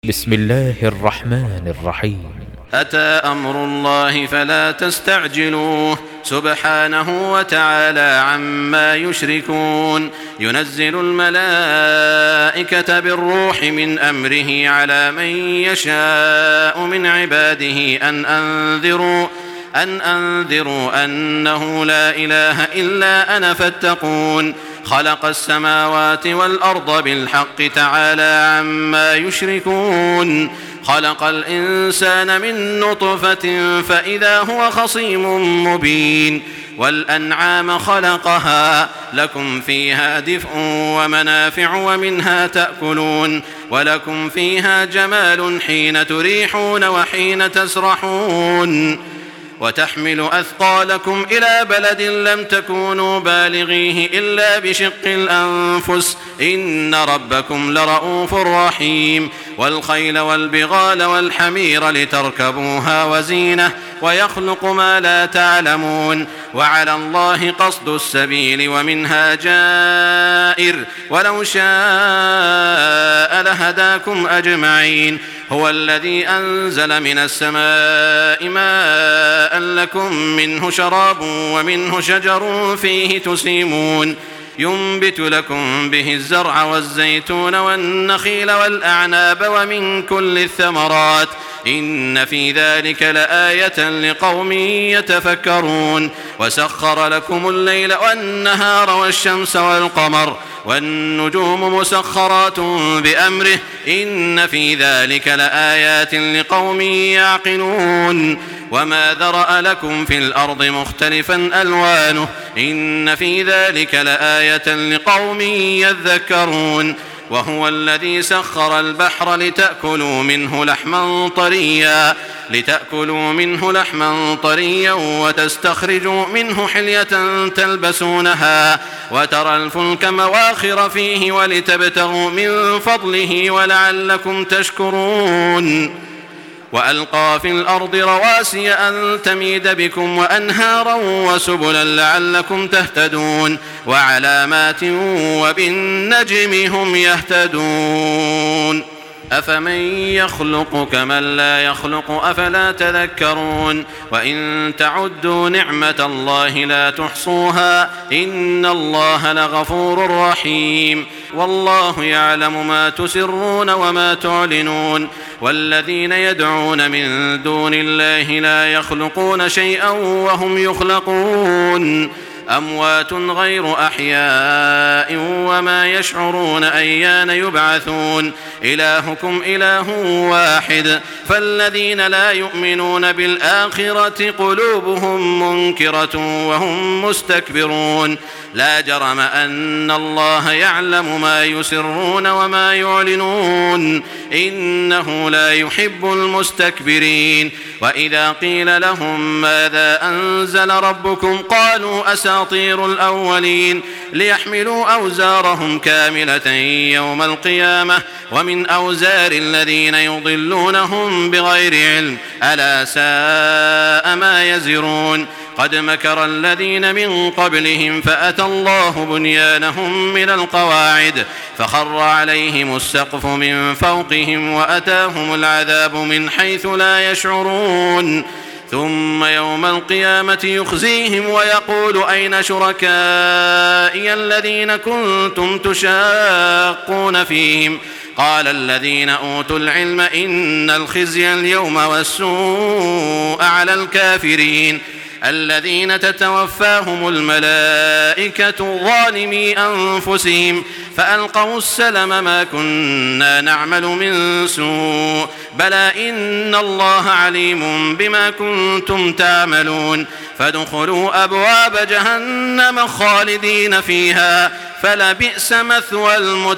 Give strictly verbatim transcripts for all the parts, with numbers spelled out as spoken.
بسم الله الرحمن الرحيم. أتى أمر الله فلا تستعجلوه سبحانه وتعالى عما يشركون. ينزل الملائكة بالروح من أمره على من يشاء من عباده أن أنذروا أن أنذروا أنه لا إله إلا أنا فاتقون. خلق السماوات والأرض بالحق تعالى عما يشركون. خلق الإنسان من نطفة فإذا هو خصيم مبين. والأنعام خلقها لكم فيها دفء ومنافع ومنها تأكلون ولكم فيها جمال حين تريحون وحين تسرحون. وتحمل أثقالكم إلى بلد لم تكونوا بالغيه إلا بشق الأنفس إن ربكم لرؤوف رحيم. والخيل والبغال والحمير لتركبوها وزينة ويخلق ما لا تعلمون. وعلى الله قصد السبيل ومنها جائر ولو شاء لهداكم أجمعين. هو الذي أنزل من السماء ماء لكم منه شراب ومنه شجر فيه تسيمون. ينبت لكم به الزرع والزيتون والنخيل والأعناب ومن كل الثمرات إن في ذلك لآية لقوم يتفكرون. وسخر لكم الليل والنهار والشمس والقمر والنجوم مسخرات بأمره إن في ذلك لآيات لقوم يعقلون. وما ذرأ لكم في الأرض مختلفا ألوانه إن في ذلك لآية لقوم يذكرون. وهو الذي سخر البحر لتأكلوا منه لحما طريا لتأكلوا منه لحما طريا وتستخرجوا منه حلية تلبسونها وترى الفلك مواخر فيه ولتبتغوا من فضله ولعلكم تشكرون. وألقى في الأرض رواسي أن تميد بكم وأنهارا وسبلا لعلكم تهتدون. وعلامات وبالنجم هم يهتدون. أفمن يخلق كمن لا يخلق أفلا تذكرون. وإن تعدوا نعمة الله لا تحصوها إن الله لغفور رحيم. والله يعلم ما تسرون وما تعلنون. والذين يدعون من دون الله لا يخلقون شيئا وهم يخلقون أموات غير أحياء وما يشعرون أيان يبعثون. إلهكم إله واحد فالذين لا يؤمنون بالآخرة قلوبهم منكرة وهم مستكبرون. لا جرم أن الله يعلم ما يسرون وما يعلنون إنه لا يحب المستكبرين. وإذا قيل لهم ماذا أنزل ربكم قالوا أساطير الأولين ليحملوا أوزارهم كاملة يوم القيامة ومن أوزار الذين يضلونهم بغير علم ألا ساء ما يزرون. قد مكر الذين من قبلهم فأتى الله بنيانهم من القواعد فخر عليهم السقف من فوقهم وأتاهم العذاب من حيث لا يشعرون. ثم يوم القيامة يخزيهم ويقول أين شركائي الذين كنتم تشاقون فيهم قال الذين أوتوا العلم إن الخزي اليوم والسوء على الكافرين الذين تتوفاهم الملائكة ظالمي أنفسهم فألقوا السلم ما كنا نعمل من سوء بلى إن الله عليم بما كنتم تعملون. فادخلوا أبواب جهنم خالدين فيها فلبئس مثوى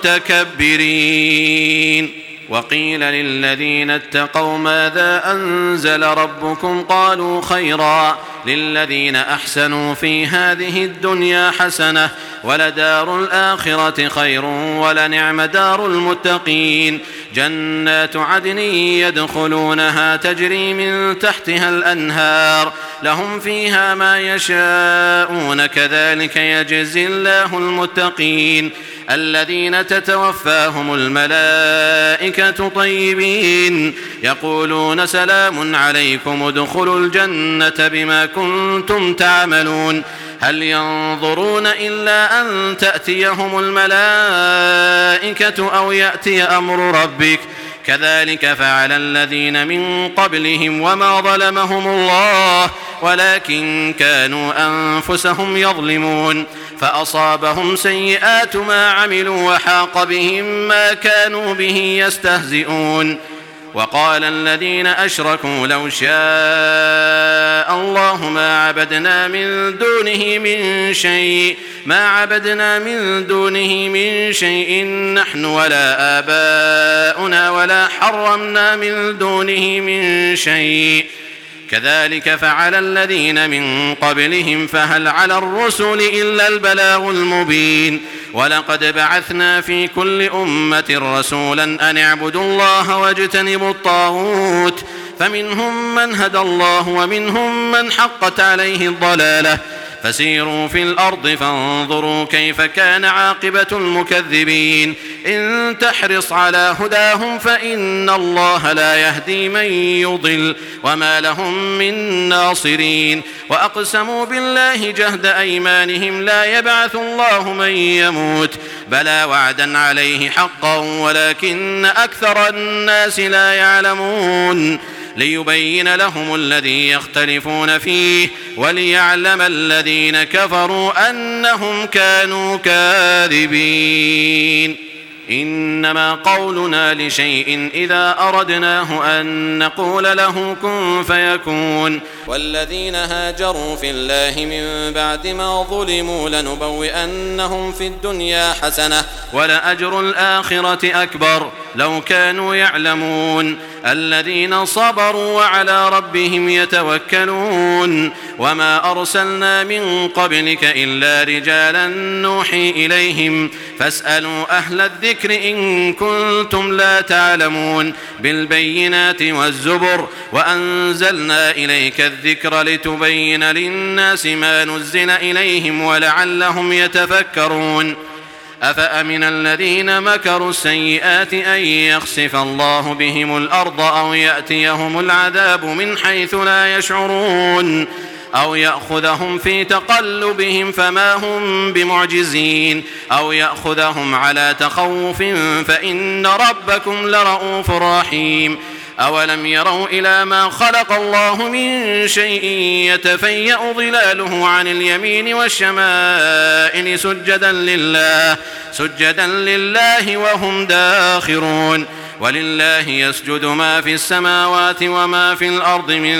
المتكبرين. وقيل للذين اتقوا ماذا أنزل ربكم قالوا خيرا للذين أحسنوا في هذه الدنيا حسنة ولدار الآخرة خير ولنعم دار المتقين. جنات عدن يدخلونها تجري من تحتها الأنهار لهم فيها ما يشاءون كذلك يجزي الله المتقين. الذين تتوفاهم الملائكة طيبين يقولون سلام عليكم ادخلوا الجنة بما كنتم تعملون هل ينظرون إلا أن تأتيهم الملائكة أو يأتي أمر ربك كذلك فعل الذين من قبلهم وما ظلمهم الله ولكن كانوا أنفسهم يظلمون فأصابهم سيئات ما عملوا وحاق بهم ما كانوا به يستهزئون وقال الذين أشركوا لو شاء الله ما عبدنا من دونه من شيء ما عبدنا من دونه من شيء نحن ولا آباؤنا ولا حرمنا من دونه من شيء كذلك فعل الذين من قبلهم فهل على الرسل إلا البلاغ المبين ولقد بعثنا في كل أمة رسولا أن اعبدوا الله واجتنبوا الطاغوت فمنهم من هدى الله ومنهم من حقت عليه الضلالة فسيروا في الأرض فانظروا كيف كان عاقبة المكذبين إن تحرص على هداهم فإن الله لا يهدي من يضل وما لهم من ناصرين وأقسموا بالله جهد أيمانهم لا يبعث الله من يموت بلى وعدا عليه حقا ولكن أكثر الناس لا يعلمون ليبين لهم الذي يختلفون فيه وليعلم الذين كفروا أنهم كانوا كاذبين إنما قولنا لشيء إذا أردناه أن نقول له كن فيكون والذين هاجروا في الله من بعد ما ظلموا لنبوئنهم في الدنيا حسنة ولأجر الآخرة أكبر لو كانوا يعلمون الذين صبروا وعلى ربهم يتوكلون وما أرسلنا من قبلك إلا رجالا نوحي إليهم فاسألوا أهل الذكر إن كنتم لا تعلمون بالبينات والزبر وأنزلنا إليك الذكر لتبين للناس ما نزل إليهم ولعلهم يتفكرون أفأمن الذين مكروا السيئات أن يخسف الله بهم الأرض أو يأتيهم العذاب من حيث لا يشعرون أو يأخذهم في تقلبهم فما هم بمعجزين أو يأخذهم على تخوف فإن ربكم لرؤوف رحيم أولم يروا إلى ما خلق الله من شيء يتفيأ ظلاله عن اليمين والشمائل سجدا لله سجدا لله وهم داخرون ولله يسجد ما في السماوات وما في الأرض من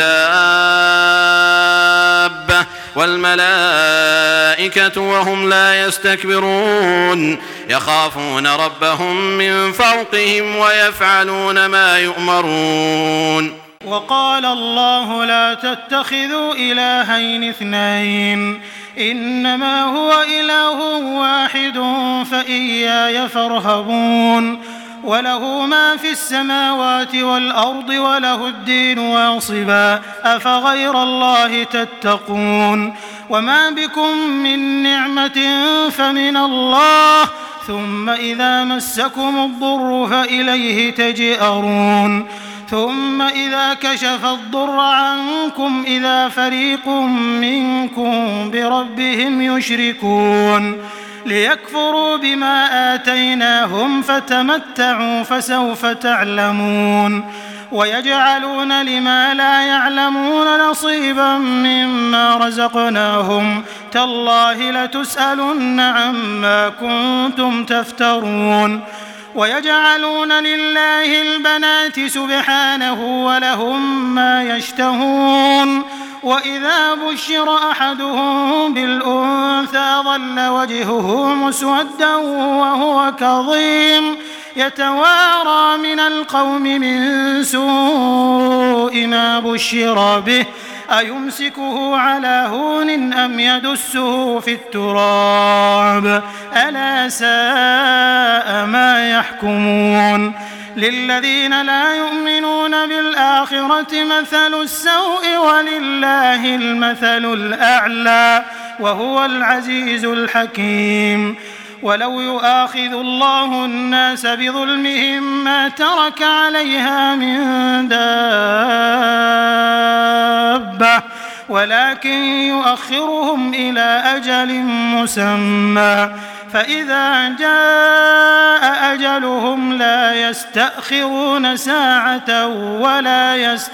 دابة والملائكة وهم لا يستكبرون يخافون ربهم من فوقهم ويفعلون ما يؤمرون وقال الله لا تتخذوا إلهين اثنين إنما هو إله واحد فإياي فارهبون وله ما في السماوات والأرض وله الدين واصبا أفغير الله تتقون وما بكم من نعمة فمن الله ثم إذا مسكم الضر فإليه تجئرون ثم إذا كشف الضر عنكم إذا فريق منكم بربهم يشركون ليكفروا بما آتيناهم فتمتعوا فسوف تعلمون ويجعلون لما لا يعلمون نصيبا مما رزقناهم تالله لتسألن عما كنتم تفترون ويجعلون لله البنات سبحانه ولهم ما يشتهون وإذا بشر أحدهم بالأنثى ظل وجهه مسودا وهو كظيم يتوارى من القوم من سوء ما بشر به أيمسكه على هون أم يدسه في التراب ألا ساء ما يحكمون للذين لا يؤمنون بالآخرة مثل السوء ولله المثل الأعلى وهو العزيز الحكيم ولو يؤاخذ الله الناس بظلمهم ما ترك عليها من دابة ولكن يؤخرهم إلى أجل مسمى فإذا جاء أجلهم لا يستأخرون ساعة ولا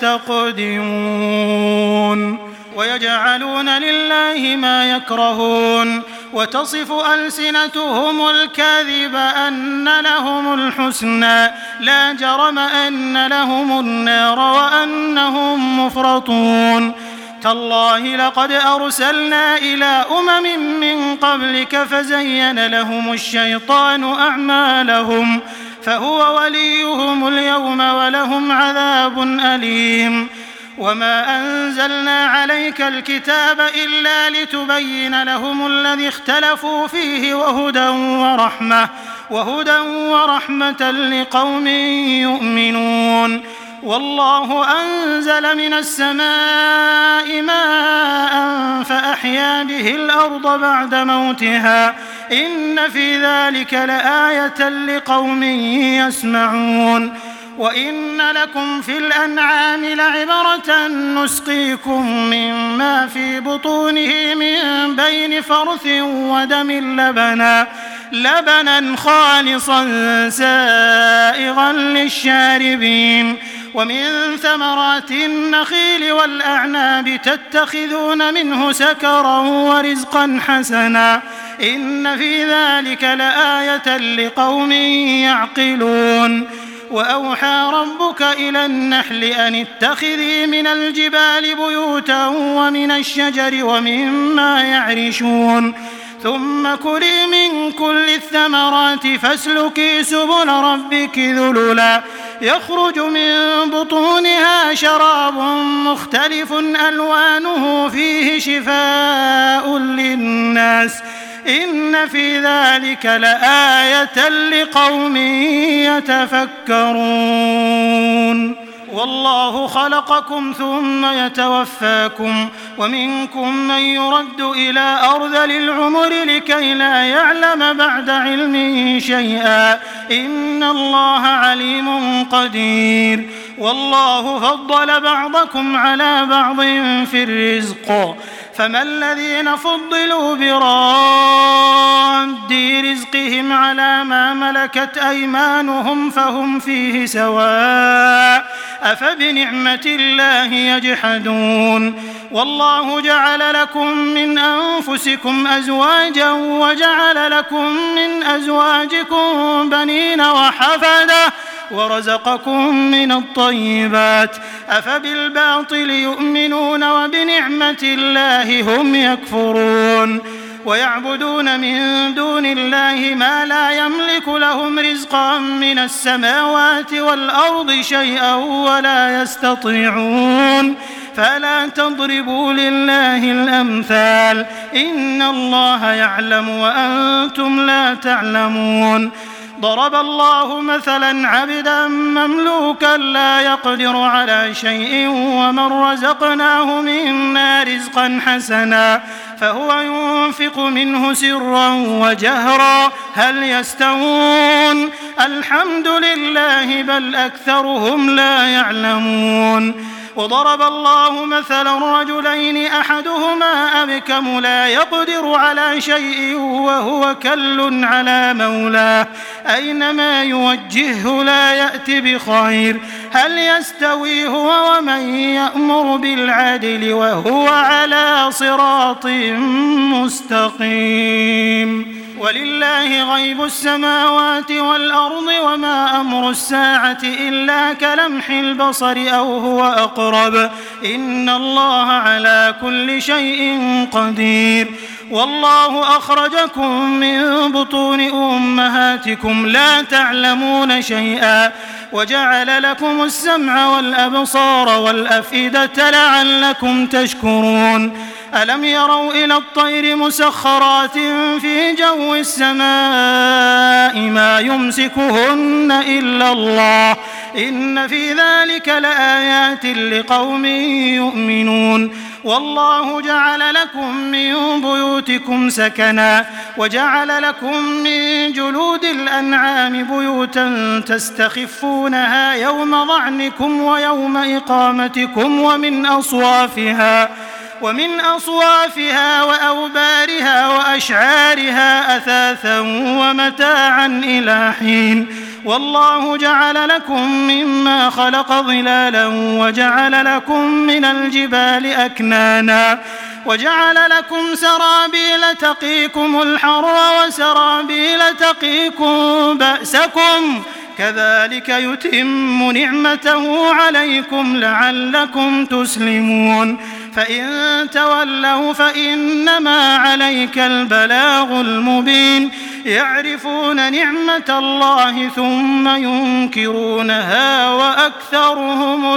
يستقدمون ويجعلون لله ما يكرهون وتصف ألسنتهم الكاذب أن لهم الحسنى لا جرم أن لهم النار وأنهم مفرطون تالله لقد أرسلنا إلى أمم من قبلك فزين لهم الشيطان أعمالهم فهو وليهم اليوم ولهم عذاب أليم وما أنزلنا عليك الكتاب إلا لتبين لهم الذي اختلفوا فيه وهدى ورحمة وهدى ورحمة لقوم يؤمنون والله أنزل من السماء ماء فأحيا به الأرض بعد موتها إن في ذلك لآية لقوم يسمعون وإن لكم في الأنعام لعبرة نسقيكم مما في بطونه من بين فرث ودم لبنا لبنا خالصا سائغا للشاربين ومن ثمرات النخيل والأعناب تتخذون منه سكرا ورزقا حسنا إن في ذلك لآية لقوم يعقلون وأوحى ربك إلى النحل أن اتخذي من الجبال بيوتا ومن الشجر ومما يعرشون ثم كلي من كل الثمرات فاسلكي سبل ربك ذللا يخرج من بطونها شراب مختلف ألوانه فيه شفاء للناس إن في ذلك لآية لقوم يتفكرون والله خلقكم ثم يتوفاكم ومنكم من يرد إلى أرذل العمر لكي لا يعلم بعد علم شيئا إن الله عليم قدير والله فضل بعضكم على بعض في الرزق فما الذين فضلوا براد رزقهم على ما ملكت أيمانهم فهم فيه سواء أفبنعمة الله يجحدون والله جعل لكم من أنفسكم أزواجا وجعل لكم من أزواجكم بنين وحفدة ورزقكم من الطيبات أفبالباطل يؤمنون وبنعمة الله هم يكفرون ويعبدون من دون الله ما لا يملك لهم رزقا من السماوات والأرض شيئا ولا يستطيعون فلا تضربوا لله الأمثال إن الله يعلم وأنتم لا تعلمون ضرب الله مثلا عبدا مملوكا لا يقدر على شيء ومن رزقناه منا رزقا حسنا فهو ينفق منه سرا وجهرا هل يستوون الحمد لله بل أكثرهم لا يعلمون وضرب الله مثلا رجلين أحدهما أبكم لا يقدر على شيء وهو كل على مولاه أينما يوجهه لا يأتي بخير هل يستوي هو ومن يأمر بالعدل وهو على صراط مستقيم ولله غيب السماوات والأرض وما أمر الساعة إلا كلمح البصر أو هو أقرب إن الله على كل شيء قدير والله أخرجكم من بطون أمهاتكم لا تعلمون شيئا وجعل لكم السمع والأبصار والأفئدة لعلكم تشكرون ألم يروا إلى الطير مسخرات في جو السماء ما يمسكهن إلا الله إن في ذلك لآيات لقوم يؤمنون والله جعل لكم من بيوتكم سكنا وجعل لكم من جلود الأنعام بيوتا تستخفونها يوم ظعنكم ويوم إقامتكم ومن أصوافها ومن أصوافها وأوبارها وأشعارها أثاثا ومتاعا إلى حين والله جعل لكم مما خلق ظلالا وجعل لكم من الجبال أكنانا وجعل لكم سرابيل تقيكم الحر وسرابيل تقيكم بأسكم كذلك يتم نعمته عليكم لعلكم تسلمون فإن تولوا فإنما عليك البلاغ المبين يعرفون نعمة الله ثم ينكرونها وأكثرهم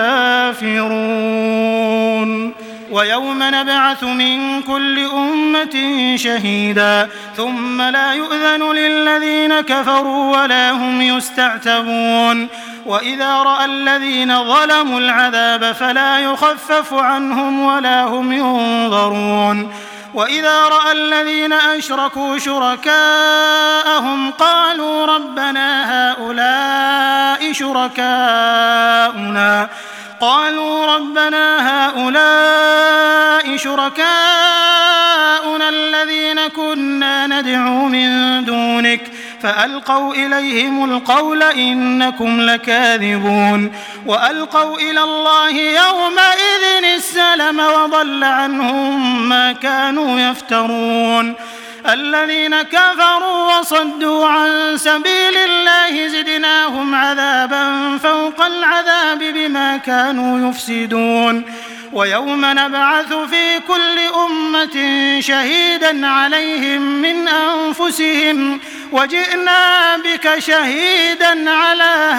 الكافرون ويوم نبعث من كل أمة شهيدا ثم لا يؤذن للذين كفروا ولا هم يستعتبون وإذا رأى الذين ظلموا العذاب فلا يخفف عنهم ولا هم ينظرون وإذا رأى الذين أشركوا شركاءهم قالوا ربنا هؤلاء شركاؤنا قالوا ربنا هؤلاء شركاؤنا الذين كنا ندعو من دونك فألقوا إليهم القول إنكم لكاذبون وألقوا إلى الله يومئذ السلم وضل عنهم ما كانوا يفترون الذين كفروا وصدوا عن سبيل الله زدناهم عذابا فوق العذاب بما كانوا يفسدون ويوم نبعث في كل أمة شهيدا عليهم من أنفسهم وجئنا بك شهيدا على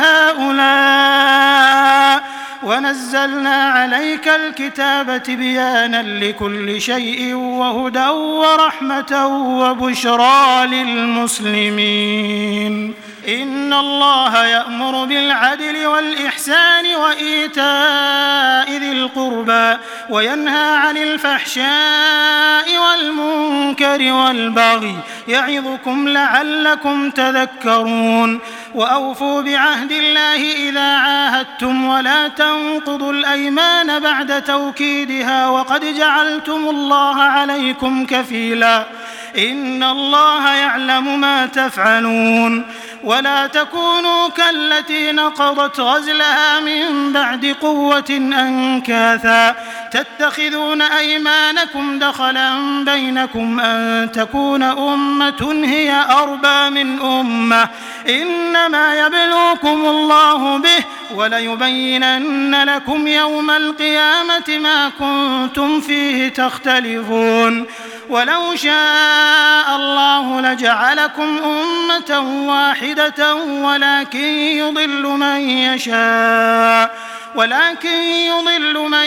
هؤلاء ونزلنا عليك الكتاب تبيانا لكل شيء وهدى ورحمة وبشرى للمسلمين إن الله يأمر بالعدل والإحسان وإيتاء ذي القربى وينهى عن الفحشاء والمنكر والبغي يعظكم لعلكم تذكرون وأوفوا بعهد الله إذا عاهدتم ولا تنقضوا الأيمان بعد توكيدها وقد جعلتم الله عليكم كفيلا إن الله يعلم ما تفعلون ولا تكونوا كالتي نقضت غزلها من بعد قوة أنكاثا تتخذون أيمانكم دخلا بينكم أن تكون أمة هي أربى من أمة إنما يبلوكم الله به وليبينن لكم يوم القيامة ما كنتم فيه تختلفون ولو شاء الله لجعلكم أمة واحدة ولكن يضل من يشاء ولكن يضل من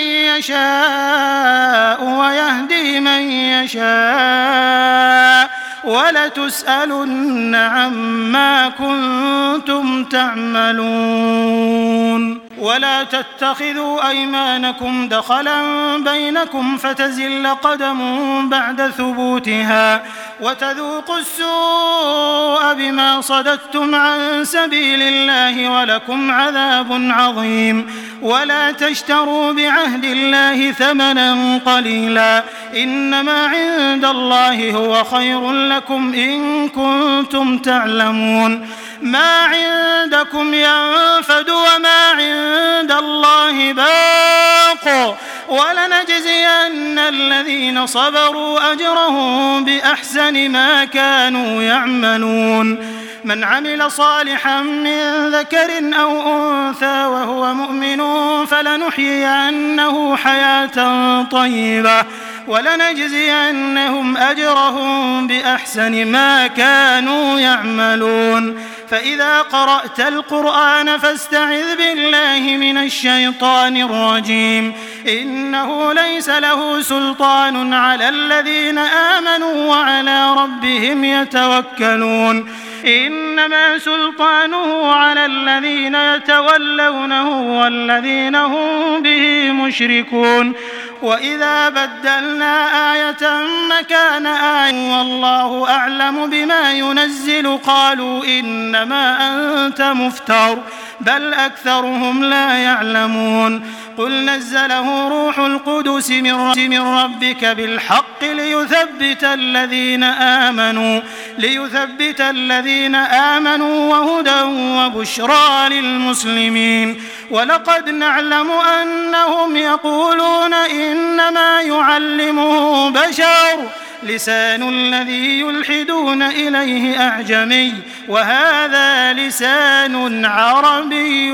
يشاء ويهدي من يشاء ولتسألن عما كنتم تعملون ولا تتخذوا أيمانكم دخلا بينكم فتزل قدم بعد ثبوتها وتذوقوا السوء بما صددتم عن سبيل الله ولكم عذاب عظيم ولا تشتروا بعهد الله ثمنا قليلا إنما عند الله هو خير لكم إن كنتم تعلمون ما عندكم ينفد وما عند الله باق ولنجزين الذين صبروا أجرهم بأحسن ما كانوا يعملون من عمل صالحا من ذكر أو أنثى وهو مؤمن فلنحيينه حياة طيبة ولنجزينهم أجرهم بأحسن ما كانوا يعملون فإذا قرأت القرآن فاستعذ بالله من الشيطان الرجيم إنه ليس له سلطان على الذين آمنوا وعلى ربهم يتوكلون إنما سلطانه على الذين يتولونه والذين هم به مشركون وإذا بدلنا آية مكان آية والله أعلم بما ينزل قالوا إنما أنت مفتر بل أكثرهم لا يعلمون قل نزله روح القدس من ربك بالحق ليثبت الذين آمنوا ليثبت الذين آمنوا وهدى وبشرى للمسلمين ولقد نعلم أنهم يقولون إنما يعلمه بشر لسان الذي يلحدون إليه أعجمي وهذا لسان عربي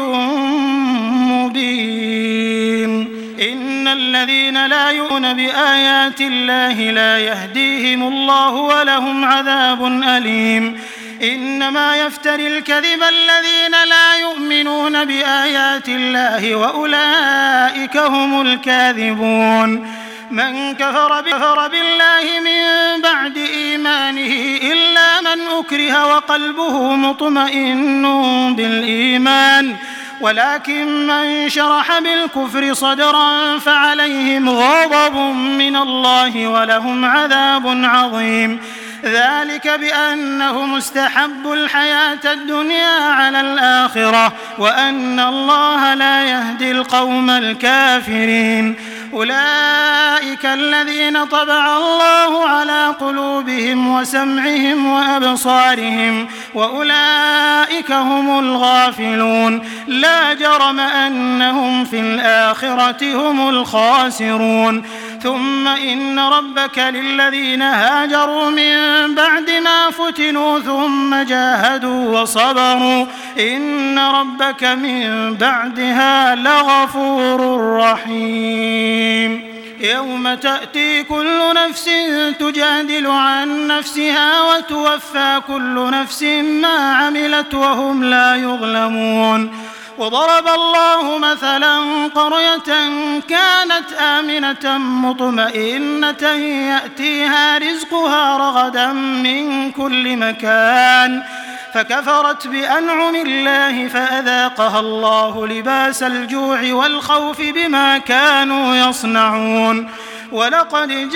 مبين إن الذين لا يؤمنون بآيات الله لا يهديهم الله ولهم عذاب أليم إنما يفتري الكذب الذين لا يؤمنون بآيات الله وأولئك هم الكاذبون من كفر بالله من بعد إيمانه إلا من أكره وقلبه مطمئن بالإيمان ولكن من شرح بالكفر صدرا فعليهم غضب من الله ولهم عذاب عظيم ذلك بأنهم استحبوا الحياة الدنيا على الآخرة وأن الله لا يهدي القوم الكافرين أولئك الذين طبع الله على قلوبهم وسمعهم وأبصارهم وأولئك هم الغافلون لا جرم أنهم في الآخرة هم الخاسرون ثم إن ربك للذين هاجروا من بعد ما فتنوا ثم جاهدوا وصبروا إن ربك من بعدها لغفور رحيم يوم تأتي كل نفس تجادل عن نفسها وتوفى كل نفس ما عملت وهم لا يظلمون وضرب الله مثلا قرية كانت آمنة مطمئنة يأتيها رزقها رغدا من كل مكان فكفرت بأنعم الله فأذاقها الله لباس الجوع والخوف بما كانوا يصنعون ولقد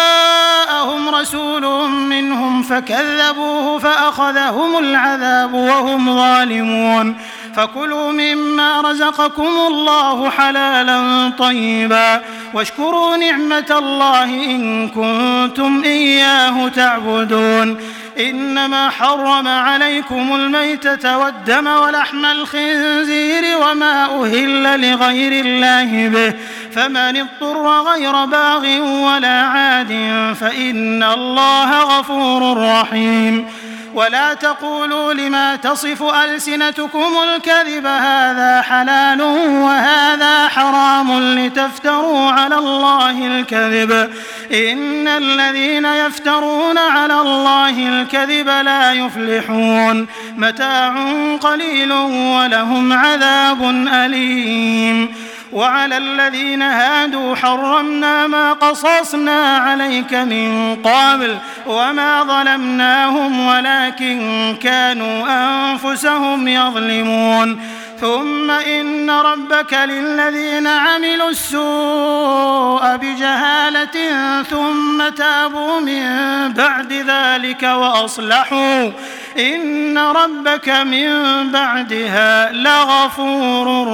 جاءهم رسول منهم فكذبوه فأخذهم العذاب وهم ظالمون فكلوا مما رزقكم الله حلالا طيبا واشكروا نعمة الله إن كنتم إياه تعبدون إنما حرم عليكم الميتة والدم ولحم الخنزير وما أهل لغير الله به فمن اضطر غير باغ ولا عاد فإن الله غفور رحيم ولا تقولوا لما تصف ألسنتكم الكذب هذا حلال وهذا حرام لتفتروا على الله الكذب إن الذين يفترون على الله الكذب لا يفلحون متاع قليل ولهم عذاب أليم وعلى الذين هادوا حرمنا ما قصصنا عليك من قبل وما ظلمناهم ولكن كانوا أنفسهم يظلمون ثم إن ربك للذين عملوا السوء بجهالة ثم تابوا من بعد ذلك وأصلحوا إن ربك من بعدها لغفور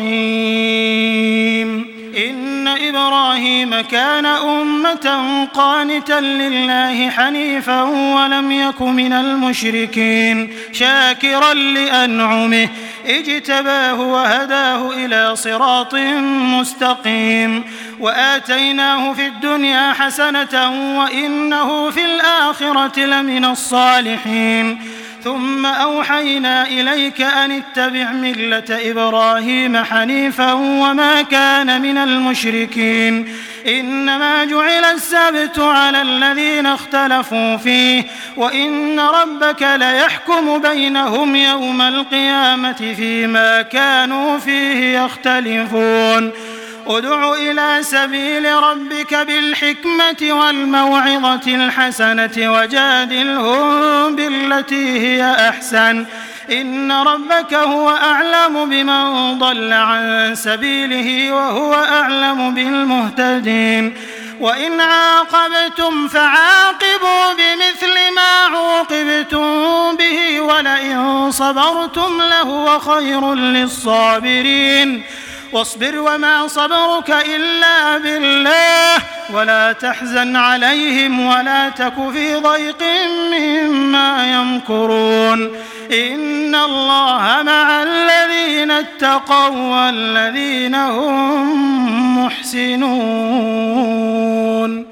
رحيم إن إبراهيم كان أمة قانتا لله حنيفا ولم يك من المشركين شاكرا لأنعمه اجتباه وهداه إلى صراط مستقيم وآتيناه في الدنيا حسنة وإنه في الآخرة لمن الصالحين ثم أوحينا إليك أن اتبع ملة إبراهيم حنيفا وما كان من المشركين إنما جعل السبت على الذين اختلفوا فيه وإن ربك ليحكم بينهم يوم القيامة فيما كانوا فيه يختلفون ادع إلى سبيل ربك بالحكمة والموعظة الحسنة وجادلهم بالتي هي أحسن إن ربك هو أعلم بمن ضل عن سبيله وهو أعلم بالمهتدين وإن عاقبتم فعاقبوا بمثل ما عوقبتم به ولئن صبرتم لهو خير للصابرين واصبر وما صبرك إلا بالله ولا تحزن عليهم ولا تك في ضيق مما يمكرون إن الله مع الذين اتقوا والذين هم محسنون.